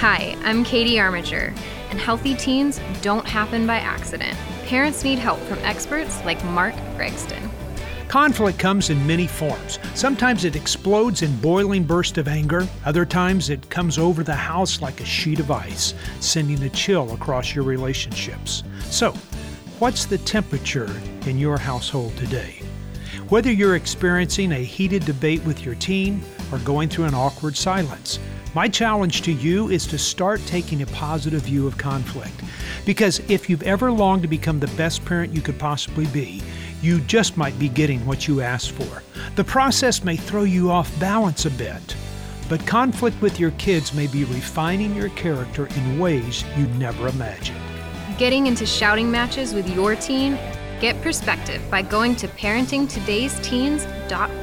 Hi, I'm Katie Armiger, and healthy teens don't happen by accident. Parents need help from experts like Mark Gregston. Conflict comes in many forms. Sometimes it explodes in boiling bursts of anger. Other times it comes over the house like a sheet of ice, sending a chill across your relationships. So, what's the temperature in your household today? Whether you're experiencing a heated debate with your teen or going through an awkward silence, my challenge to you is to start taking a positive view of conflict. Because if you've ever longed to become the best parent you could possibly be, you just might be getting what you asked for. The process may throw you off balance a bit, but conflict with your kids may be refining your character in ways you never imagined. Getting into shouting matches with your teen? Get perspective by going to parentingtodaysteens.com.